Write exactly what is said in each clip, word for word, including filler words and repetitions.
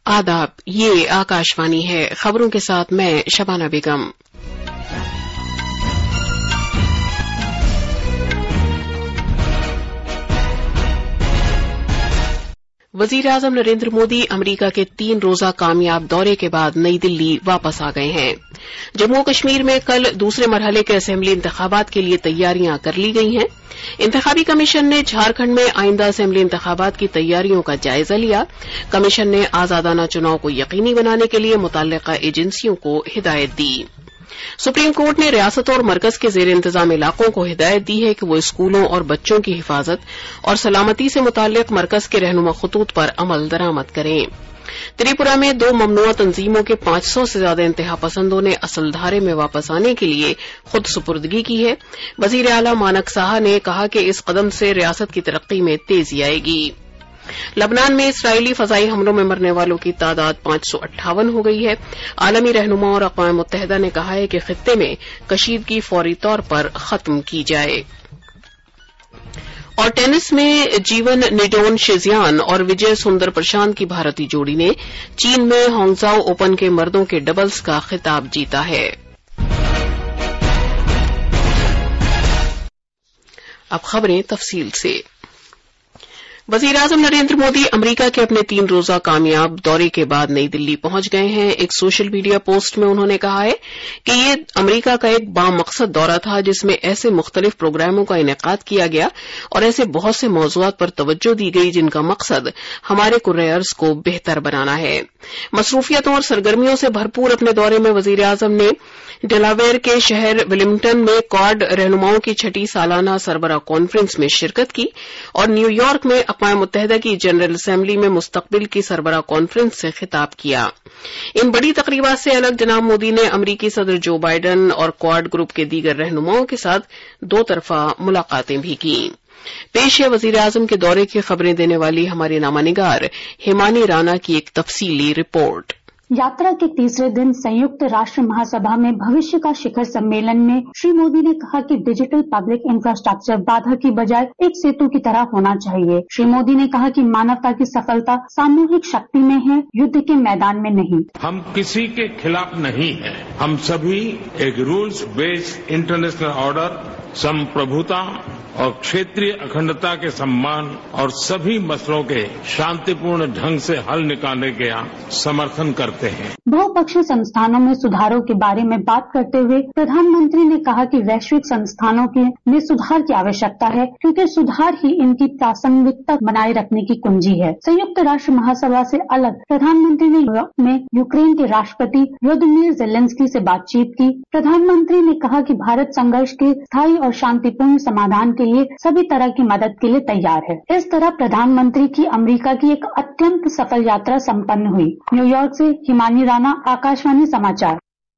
आदाब, ये आकाशवाणी है। खबरों के साथ मैं शबाना बेगम। वजीर आजम नरेंद्र मोदी अमरीका के तीन रोजा कामयाब दौरे के बाद नई दिल्ली वापस आ गए हैं। जम्मू कश्मीर में कल दूसरे मरहले के असेंबली इंतखाबात के लिए तैयारियां कर ली गई हैं। इंतखाबी कमीशन ने झारखंड में आइंदा असेंबली इंतखाबात की तैयारियों का जायजा लिया। कमीशन ने आजादाना चुनाव को यकीनी बनाने के लिए मुतल्लिका एजेंसियों को हिदायत दी। सुप्रीम कोर्ट ने रियासत और मरकज के जेर इंतजाम इलाकों को हिदायत दी है कि वो स्कूलों और बच्चों की हिफाजत और सलामती से मुताल्लिक मरकज के रहनुमा खतूत पर अमल दरामद करें। त्रिपुरा में दो ममनुआ तंजीमों के पांच सौ से ज्यादा इंतहा पसंदों ने असल धारे में वापस आने के लिए खुद सुपुर्दगी की है। वजीर आला मानक साहा ने कहा कि इस कदम से रियासत की तरक्की में तेजी आएगी। लबनान में इसराइली फजाई हमलों में मरने वालों की तादाद पांच सौ अट्ठावन हो गई है। आलमी रहनुमा और अक़वाम मुत्तहिदा ने कहा है कि खित्ते में कशीदगी फौरी तौर पर खत्म की जाए। और टेनिस में जीवन नेडोन शेजियान और विजय सुंदर प्रशांत की भारतीय जोड़ी ने चीन में हांगझाओ ओपन के मर्दों के डबल्स का खिताब जीता है। अब खबरें तफसील से। वजीर आजम नरेंद्र मोदी अमरीका के अपने तीन रोजा कामयाब दौरे के बाद नई दिल्ली पहुंच गए हैं। एक सोशल मीडिया पोस्ट में उन्होंने कहा है कि ये अमरीका का एक बामकसद दौरा था जिसमें ऐसे मुख्तलिफ प्रोग्रामों का इनेकाद किया गया और ऐसे बहुत से मौज़ूआत पर तवज्जो दी गई जिनका मकसद हमारे कुर्रे-अर्ज़ को बेहतर बनाना है। मसरूफियतों और सरगर्मियों से भरपूर अपने दौरे में वजीर आजम ने डेलावेयर के शहर विलिंगटन में क्वाड रहनुमाओं की छठी सालाना सरबराह कॉन्फ्रेंस में शिरकत की और न्यूयॉर्क में अक़वाम मुत्तहिदा की जनरल असेंबली में मुस्तक़बिल की सरबराह कॉन्फ्रेंस से खिताब किया। इन बड़ी तकरीबात से अलग जनाब मोदी ने अमरीकी सदर जो बाइडन और क्वाड ग्रुप के दीगर रहनुमाओं के साथ दो तरफा मुलाकातें भी की। पेश है वजीर आजम के दौरे की खबरें देने वाली हमारी नामानिगार हिमानी राना की एक तफसीली रिपोर्ट। यात्रा के तीसरे दिन संयुक्त राष्ट्र महासभा में भविष्य का शिखर सम्मेलन में श्री मोदी ने कहा कि डिजिटल पब्लिक इंफ्रास्ट्रक्चर बाधा की बजाय एक सेतु की तरह होना चाहिए। श्री मोदी ने कहा कि मानवता की सफलता सामूहिक शक्ति में है, युद्ध के मैदान में नहीं। हम किसी के खिलाफ नहीं हैं। हम सभी एक रूल्स बेस्ड इंटरनेशनल ऑर्डर, संप्रभुता और क्षेत्रीय अखंडता के सम्मान और सभी मसलों के शांतिपूर्ण ढंग से हल निकालने के समर्थन करते हैं। बहुपक्षीय संस्थानों में सुधारों के बारे में बात करते हुए प्रधानमंत्री ने कहा कि वैश्विक संस्थानों के में सुधार की आवश्यकता है क्योंकि सुधार ही इनकी प्रासंगिकता बनाए रखने की कुंजी है। संयुक्त राष्ट्र महासभा से अलग प्रधानमंत्री ने न्यूयॉर्क में यूक्रेन के राष्ट्रपति व्लादिमीर ज़ेलेंस्की से बातचीत की। प्रधानमंत्री ने कहा कि भारत संघर्ष के स्थायी और शांतिपूर्ण समाधान के लिए सभी तरह की मदद के लिए तैयार है। इस तरह प्रधानमंत्री की अमेरिका की एक अत्यंत सफल यात्रा संपन्न हुई। न्यूयॉर्क से हिमानी राना, आकाशवाणी समाचार।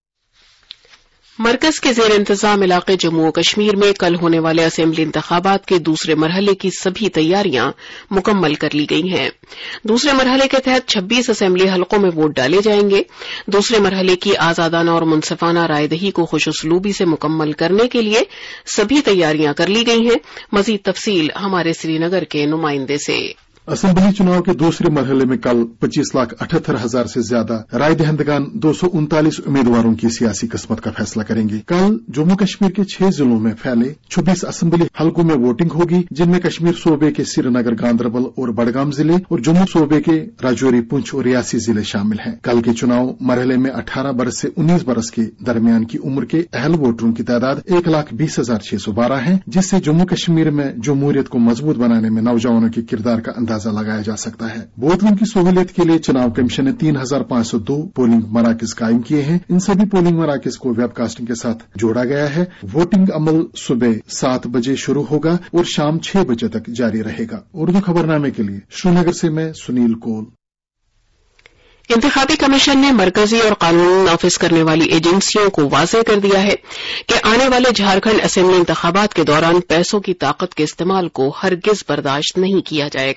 मरकज के जेर इंतजाम इलाके जम्मू और कश्मीर में कल होने वाले असेंबली इंतखाबात के दूसरे मरहले की सभी तैयारियां मुकम्मल कर ली गई हैं। दूसरे मरहले के तहत छब्बीस असेंबली हलकों में वोट डाले जाएंगे। दूसरे मरहले की आजादाना और मुनसिफाना रायदही को खुशउस्लूबी से मुकम्मल करने के लिए सभी तैयारियां कर ली गई हैं। मजीद तफसील हमारे श्रीनगर के नुमाइंदे से। असेंबली चुनाव के दूसरे मरहले में कल पच्चीस लाख अठहत्तर हजार से ज्यादा राय दहिंदगान दो सौ उनतालीस उम्मीदवारों की सियासी किस्मत का फैसला करेंगे। कल जम्मू कश्मीर के छह जिलों में फैले छब्बीस असेंबली हलकों में वोटिंग होगी, जिनमें कश्मीर सूबे के श्रीनगर, गांदरबल और बडगाम जिले और जम्मू सूबे के राजौरी, पुंछ और रियासी जिले शामिल हैं। कल के चुनाव मरहले में अठारह बरस से उन्नीस बरस के दरमियान की उम्र के अहल वोटरों की तादाद एक लाख बीस हजार छह सौ बारह है, जिससे जम्मू कश्मीर में जमहूरियत को मजबूत बनाने में नौजवानों के किरदार का अंदाजा लगाया जा सकता है। वोटरों की सहूलियत के लिए चुनाव कमीशन ने तीन हजार पांच सौ दो पोलिंग मराकज कायम किए हैं। इन सभी पोलिंग मराकज को वेबकास्टिंग के साथ जोड़ा गया है। वोटिंग अमल सुबह सात बजे शुरू होगा और शाम छह बजे तक जारी रहेगा। उर्दू खबरनामे के लिए श्रीनगर से मैं सुनील कोल। इंतखाबी कमीशन ने मरकजी और कानून नाफिज करने वाली एजेंसियों को वाज़ेह कर दिया है कि आने वाले झारखंड असेंबली इंतखाबात के दौरान पैसों की ताकत के इस्तेमाल को हरगिज बर्दाश्त नहीं किया जाएगा।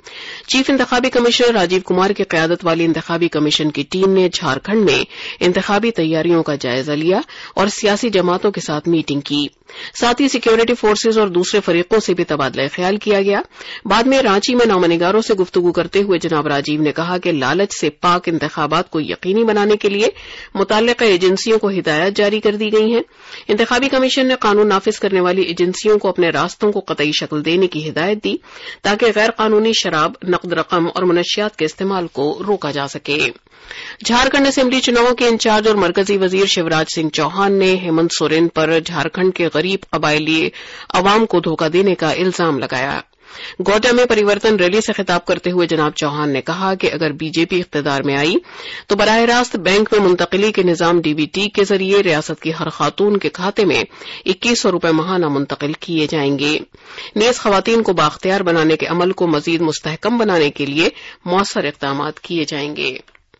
چیف انتخابی کمشنر راجیو کمار کی قیادت والی انتخابی کمیشن کی ٹیم نے جھارکھنڈ میں انتخابی تیاریوں کا جائزہ لیا اور سیاسی جماعتوں کے ساتھ میٹنگ کی. ساتھ ہی سیکورٹی فورسز اور دوسرے فریقوں سے بھی تبادلہ خیال کیا گیا. بعد میں رانچی میں نامہ نگاروں سے گفتگو کرتے ہوئے جناب راجیو نے کہا کہ لالچ سے پاک انتخابات کو یقینی بنانے کے لیے متعلقہ ایجنسیوں کو ہدایات جاری کر دی گئی ہیں. انتخابی کمیشن نے قانون نافذ کرنے والی ایجنسیوں کو اپنے راستوں کو قطعی شکل دینے کی ہدایت دی تاکہ غیر قانونی شراب، نقد رقم اور منشیات کے استعمال کو روکا جا سکے. جھارکھنڈ اسمبلی چناؤں کے انچارج اور مرکزی وزیر شیوراج سنگھ چوہان نے ہیمنت سورین پر جھارکھنڈ کے غریب قبائلی عوام کو دھوکہ دینے کا الزام لگایا. گوٹا میں پریورتن ریلی سے خطاب کرتے ہوئے جناب چوہان نے کہا کہ اگر بی جے پی اقتدار میں آئی تو براہ راست بینک میں منتقلی کے نظام ڈی بی ٹی کے ذریعے ریاست کی ہر خاتون کے کھاتے میں اکیس سو روپے ماہانہ منتقل کیے جائیں گے. نیز خواتین کو بااختیار بنانے کے عمل کو مزید مستحکم بنانے کے لیے مؤثر اقدامات کیے جائیں گے.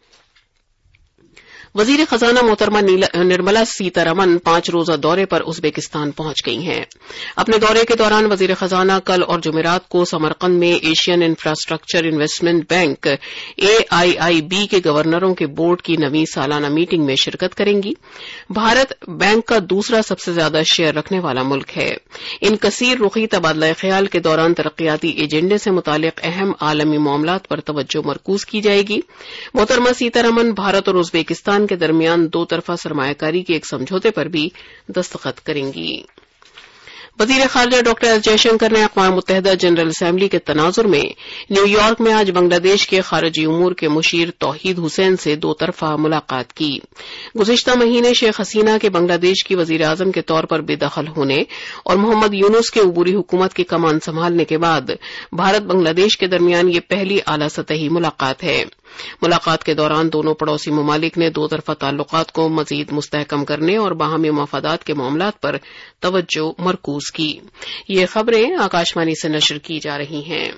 وزیر خزانہ محترمہ نرملا سیتا رمن پانچ روزہ دورے پر ازبکستان پہنچ گئی ہیں. اپنے دورے کے دوران وزیر خزانہ کل اور جمعرات کو سمرقند میں Asian infrastructure investment bank A I I B کے گورنروں کے بورڈ کی نویں سالانہ میٹنگ میں شرکت کریں گی. بھارت بینک کا دوسرا سب سے زیادہ شیئر رکھنے والا ملک ہے. ان کثیر رخی تبادلہ خیال کے دوران ترقیاتی ایجنڈے سے متعلق اہم عالمی معاملات پر توجہ مرکوز کی جائے گی. محترمہ سیتا رمن بھارت اور ازبکستان کے درمیان دو طرفہ سرمایہ کاری کے ایک سمجھوتے پر بھی دستخط کریں گی. وزیر خارجہ ڈاکٹر ایس جے شنکر نے اقوام متحدہ جنرل اسمبلی کے تناظر میں نیو یارک میں آج بنگلہ دیش کے خارجی امور کے مشیر توحید حسین سے دو طرفہ ملاقات کی. گزشتہ مہینے شیخ حسینہ کے بنگلہ دیش کی وزیر اعظم کے طور پر بے دخل ہونے اور محمد یونس کے عبوری حکومت کی کمان سنبھالنے کے بعد بھارت بنگلہ دیش کے درمیان یہ پہلی اعلی سطحی ملاقات ہے. ملاقات کے دوران دونوں پڑوسی ممالک نے دو طرفہ تعلقات کو مزید مستحکم کرنے اور باہمی مفادات کے معاملات پر توجہ مرکوز کی. یہ خبریں آکاشوانی سے نشر کی جا رہی ہیں.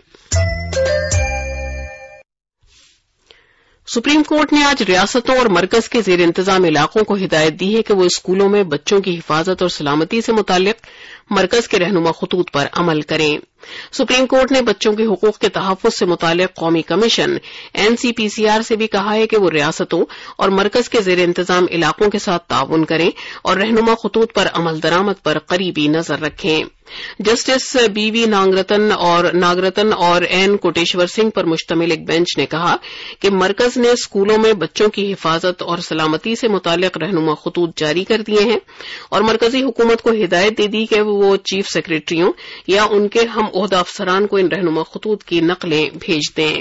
سپریم کورٹ نے آج ریاستوں اور مرکز کے زیر انتظام علاقوں کو ہدایت دی ہے کہ وہ اسکولوں میں بچوں کی حفاظت اور سلامتی سے متعلق مرکز کے رہنما خطوط پر عمل کریں. سپریم کورٹ نے بچوں کے حقوق کے تحفظ سے متعلق قومی commission N C P C R سے بھی کہا ہے کہ وہ ریاستوں اور مرکز کے زیر انتظام علاقوں کے ساتھ تعاون کریں اور رہنما خطوط پر عمل درآمد پر قریبی نظر رکھیں. جسٹس بی وی ناگرتن اور ناگرتن اور این کوٹیشور سنگھ پر مشتمل ایک بینچ نے کہا کہ مرکز نے اسکولوں میں بچوں کی حفاظت اور سلامتی سے متعلق رہنما خطوط جاری کر دیے ہیں اور مرکزی حکومت کو ہدایت دے دی کہ وہ چیف سیکریٹریوں یا ان کے ہم عہدہ افسران کو ان رہنما خطوط کی نقلیں بھیج دیں.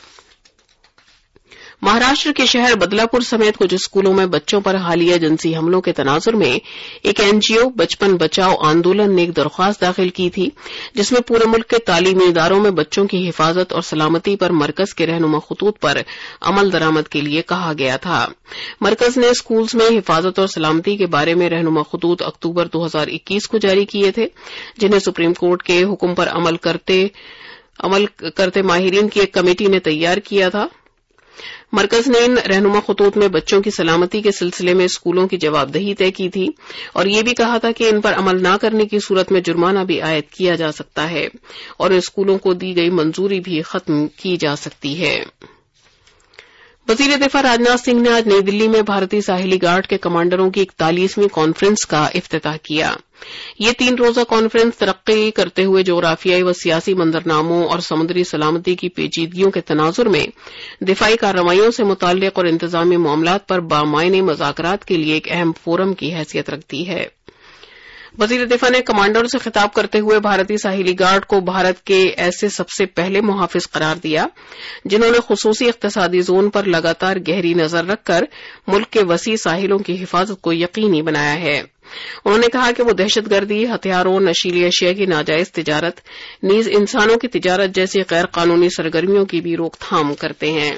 مہاراشٹر کے شہر بدلا پور سمیت کچھ اسکولوں میں بچوں پر حالیہ جنسی حملوں کے تناظر میں ایک این جی او بچپن بچاؤ آندولن نے ایک درخواست داخل کی تھی جس میں پورے ملک کے تعلیمی اداروں میں بچوں کی حفاظت اور سلامتی پر مرکز کے رہنما خطوط پر عمل درآمد کے لیے کہا گیا تھا. مرکز نے اسکولز میں حفاظت اور سلامتی کے بارے میں رہنما خطوط اکتوبر دو ہزار اکیس کو جاری کیے تھے جنہیں سپریم کورٹ کے حکم پر عمل کرتے عمل کرتے ماہرین کی ایک کمیٹی نے تیار کیا تھا. مرکز نے ان رہنما خطوط میں بچوں کی سلامتی کے سلسلے میں اسکولوں کی جواب دہی طے کی تھی اور یہ بھی کہا تھا کہ ان پر عمل نہ کرنے کی صورت میں جرمانہ بھی عائد کیا جا سکتا ہے اور اسکولوں کو دی گئی منظوری بھی ختم کی جا سکتی ہے. وزیر دفاع راجناتھ سنگھ نے آج نئی دلی میں بھارتی ساحلی گارڈ کے کمانڈروں کی اکتالیسویں کانفرنس کا افتتاح کیا. یہ تین روزہ کانفرنس ترقی کرتے ہوئے جغرافیائی و سیاسی منظرناموں اور سمندری سلامتی کی پیچیدگیوں کے تناظر میں دفاعی کارروائیوں سے متعلق اور انتظامی معاملات پر بامعنی مذاکرات کے لیے ایک اہم فورم کی حیثیت رکھتی ہے. وزیر دفاع نے کمانڈروں سے خطاب کرتے ہوئے بھارتی ساحلی گارڈ کو بھارت کے ایسے سب سے پہلے محافظ قرار دیا جنہوں نے خصوصی اقتصادی زون پر لگاتار گہری نظر رکھ کر ملک کے وسیع ساحلوں کی حفاظت کو یقینی بنایا ہے. انہوں نے کہا کہ وہ دہشت گردی، ہتھیاروں، نشیلی اشیاء کی ناجائز تجارت، نیز انسانوں کی تجارت جیسی غیر قانونی سرگرمیوں کی بھی روک تھام کرتے ہیں.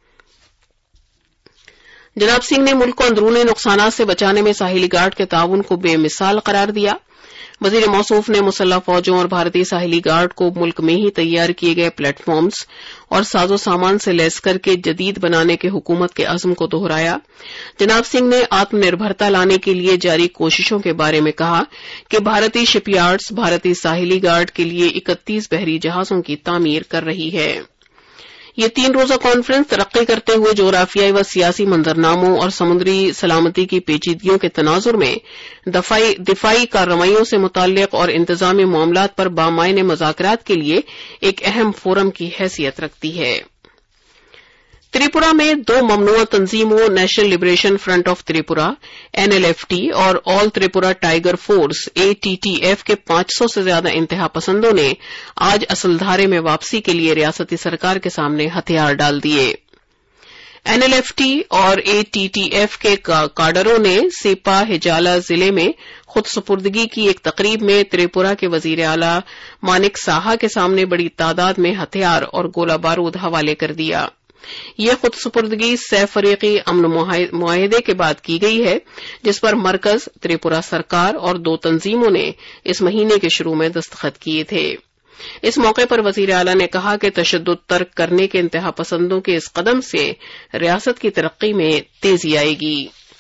جناب سنگھ نے ملک کو اندرونی نقصانات سے بچانے میں ساحلی گارڈ کے تعاون کو بے مثال قرار دیا. وزیر موصوف نے مسلح فوجوں اور بھارتی ساحلی گارڈ کو ملک میں ہی تیار کیے گئے پلیٹ فارمز اور ساز و سامان سے لیس کر کے جدید بنانے کے حکومت کے عزم کو دہرایا. جناب سنگھ نے آتم نربھرتا لانے کے لیے جاری کوششوں کے بارے میں کہا کہ بھارتی شپ یارڈز بھارتی ساحلی گارڈ کے لیے اکتیس بحری جہازوں کی تعمیر کر رہی ہے. یہ تین روزہ کانفرنس ترقی کرتے ہوئے جغرافیائی و سیاسی منظرناموں اور سمندری سلامتی کی پیچیدگیوں کے تناظر میں دفاعی دفاعی کارروائیوں سے متعلق اور انتظامی معاملات پر بامعنی مذاکرات کے لیے ایک اہم فورم کی حیثیت رکھتی ہے۔ تریپورہ میں دو ممنوعہ تنظیموں national liberation front of Tripura N L F T اور all Tripura tiger force A T T F کے پانچ سو سے زیادہ انتہا پسندوں نے آج اصل دھارے میں واپسی کے لیے ریاستی سرکار کے سامنے ہتھیار ڈال دیے۔ این ایل ایف ٹی اور اے ٹی ٹی ایف کے کاڈروں نے سیپا ہجالہ ضلع میں خود سپردگی کی ایک تقریب میں تریپورہ کے وزیر اعلی مانک ساہا کے سامنے بڑی تعداد میں ہتھیار اور گولہ بارود حوالے کر دیا۔ یہ خود سپردگی سہ فریقی امن معاہدے کے بعد کی گئی ہے، جس پر مرکز، تریپورہ سرکار اور دو تنظیموں نے اس مہینے کے شروع میں دستخط کیے تھے۔ اس موقع پر وزیر اعلی نے کہا کہ تشدد ترک کرنے کے انتہا پسندوں کے اس قدم سے ریاست کی ترقی میں تیزی آئے گی۔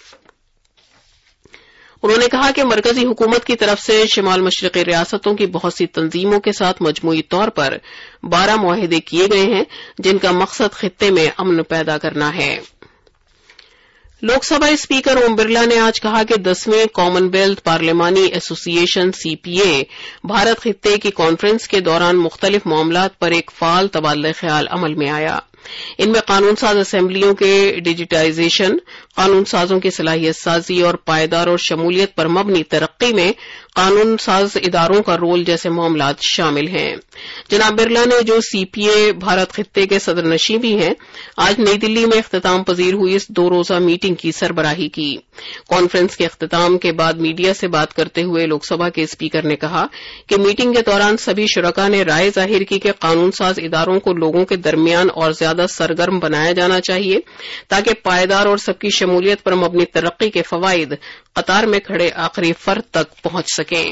انہوں نے کہا کہ مرکزی حکومت کی طرف سے شمال مشرقی ریاستوں کی بہت سی تنظیموں کے ساتھ مجموعی طور پر بارہ معاہدے کیے گئے ہیں، جن کا مقصد خطے میں امن پیدا کرنا ہے۔ لوک سبھا اسپیکر اوم برلا نے آج کہا کہ دسویں کامن ویلتھ پارلیمانی ایسوسی ایشن سی پی اے بھارت خطے کی کانفرنس کے دوران مختلف معاملات پر ایک فعال تبادلہ خیال عمل میں آیا۔ ان میں قانون ساز اسمبلیوں کے ڈیجیٹائزیشن، قانون سازوں کی صلاحیت سازی اور پائیدار اور شمولیت پر مبنی ترقی میں قانون ساز اداروں کا رول جیسے معاملات شامل ہیں۔ جناب برلا نے، جو سی پی اے بھارت خطے کے صدر نشین بھی ہیں، آج نئی دلی میں اختتام پذیر ہوئی اس دو روزہ میٹنگ کی سربراہی کی۔ کانفرنس کے اختتام کے بعد میڈیا سے بات کرتے ہوئے لوک سبھا کے اسپیکر نے کہا کہ میٹنگ کے دوران سبھی شرکاء نے رائے ظاہر کی کہ قانون ساز اداروں کو لوگوں کے درمیان اور زیادہ سرگرم بنایا جانا چاہیے تاکہ پائیدار اور سب کی شمولیت پر مبنی ترقی کے فوائد قطار میں کھڑے آخری فرد تک پہنچ سکیں۔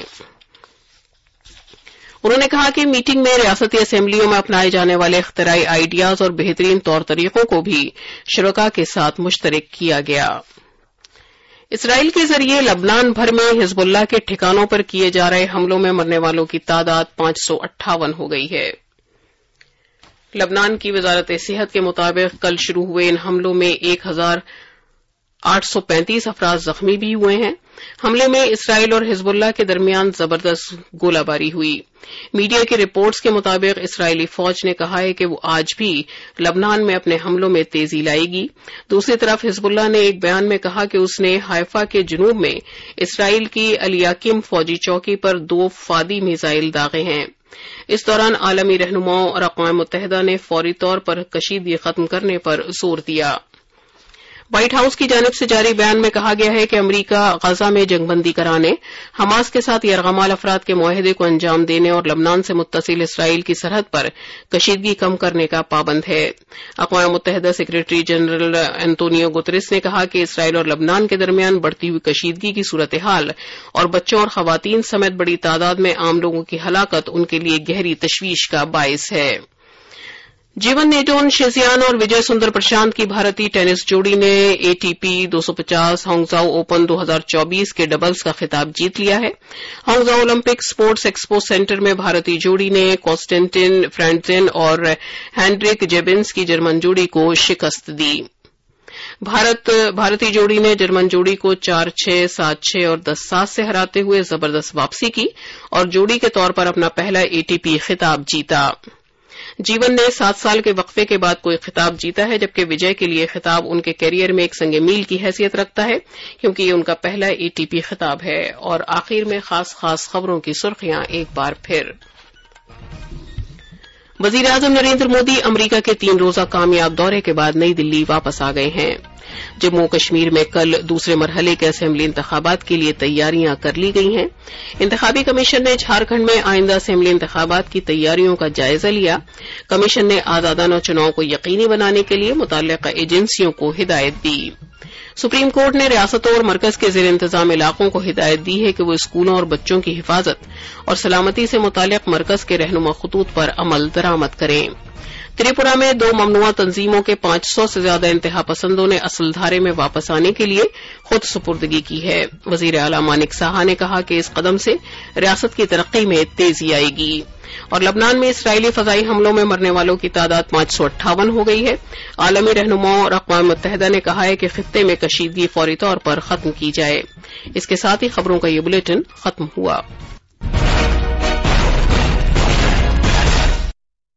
انہوں نے کہا کہ میٹنگ میں ریاستی اسمبلیوں میں اپنائے جانے والے اختراعی آئیڈیاز اور بہترین طور طریقوں کو بھی شرکاء کے ساتھ مشترک کیا گیا۔ اسرائیل کے ذریعے لبنان بھر میں حزب اللہ کے ٹھکانوں پر کیے جا رہے حملوں میں مرنے والوں کی تعداد پانچ سو اٹھاون ہو گئی ہے۔ لبنان کی وزارت صحت کے مطابق کل شروع ہوئے ان حملوں میں ایک ہزار آٹھ سو پینتیس افراد زخمی بھی ہوئے ہیں۔ حملے میں اسرائیل اور حزب اللہ کے درمیان زبردست گولہ باری ہوئی۔ میڈیا کی رپورٹس کے مطابق اسرائیلی فوج نے کہا ہے کہ وہ آج بھی لبنان میں اپنے حملوں میں تیزی لائے گی۔ دوسری طرف حزب اللہ نے ایک بیان میں کہا کہ اس نے حائفہ کے جنوب میں اسرائیل کی الیاکم فوجی چوکی پر دو فادی میزائل داغے ہیں۔ اس دوران عالمی رہنماؤں اور اقوام متحدہ نے فوری طور پر کشیدگی ختم کرنے پر زور دیا۔ وائٹ ہاؤس کی جانب سے جاری بیان میں کہا گیا ہے کہ امریکہ غزہ میں جنگ بندی کرانے، حماس کے ساتھ یرغمال افراد کے معاہدے کو انجام دینے اور لبنان سے متصل اسرائیل کی سرحد پر کشیدگی کم کرنے کا پابند ہے۔ اقوام متحدہ سیکریٹری جنرل انتونیو گتریس نے کہا کہ اسرائیل اور لبنان کے درمیان بڑھتی ہوئی کشیدگی کی صورتحال اور بچوں اور خواتین سمیت بڑی تعداد میں عام لوگوں کی ہلاکت ان کے لیے گہری تشویش کا باعث ہے۔ جیون نیڈون شیزیان اور وجے سندر پرشانت کی بھارتی ٹینس جوڑی نے اے ٹی پی دو سو پچاس ہانگزاؤ اوپن دو ہزار چوبیس کے ڈبلز کا خطاب جیت لیا ہے۔ Hangzhou Olympic sports expo centre میں بھارتی جوڑی نے کانسٹینٹن فرینڈزن اور ہینڈرک جیبنس کی جرمن جوڑی کو شکست دی۔ بھارت بھارتی جوڑی نے جرمن جوڑی کو چار چھ، سات چھ اور دس سات سے ہراتے ہوئے زبردست واپسی کی اور جوڑی کے طور پر اپنا پہلا اے ٹی پی خطاب جیتا۔ جیون نے سات سال کے وقفے کے بعد کوئی خطاب جیتا ہے، جبکہ وجے کے لیے خطاب ان کے کیریئر میں ایک سنگ میل کی حیثیت رکھتا ہے، کیونکہ یہ ان کا پہلا اے ٹی پی خطاب ہے۔ اور آخر میں خاص خاص خبروں کی سرخیاں ایک بار پھر۔ وزیر اعظم نریندر مودی امریکہ کے تین روزہ کامیاب دورے کے بعد نئی دلی واپس آ گئے ہیں۔ جموں کشمیر میں کل دوسرے مرحلے کے اسمبلی انتخابات کے لیے تیاریاں کر لی گئی ہیں۔ انتخابی کمیشن نے جھارکھنڈ میں آئندہ اسمبلی انتخابات کی تیاریوں کا جائزہ لیا۔ کمیشن نے آزادانہ چناؤ کو یقینی بنانے کے لیے متعلقہ ایجنسیوں کو ہدایت دی۔ سپریم کورٹ نے ریاستوں اور مرکز کے زیر انتظام علاقوں کو ہدایت دی ہے کہ وہ اسکولوں اور بچوں کی حفاظت اور سلامتی سے متعلق مرکز کے رہنما خطوط پر عمل درآمد کریں۔ تریپورہ میں دو ممنوعہ تنظیموں کے پانچ سو سے زیادہ انتہا پسندوں نے اصل دھارے میں واپس آنے کے لیے خود سپردگی کی ہے۔ وزیر اعلی مانک ساہا نے کہا کہ اس قدم سے ریاست کی ترقی میں تیزی آئے گی۔ اور لبنان میں اسرائیلی فضائی حملوں میں مرنے والوں کی تعداد پانچ سو اٹھاون ہو گئی ہے۔ عالمی رہنماؤں اور اقوام متحدہ نے کہا ہے کہ خطے میں کشیدگی فوری طور پر ختم کی جائے۔ اس کے ساتھ ہی خبروں کا یہ بلیٹن ختم ہوا۔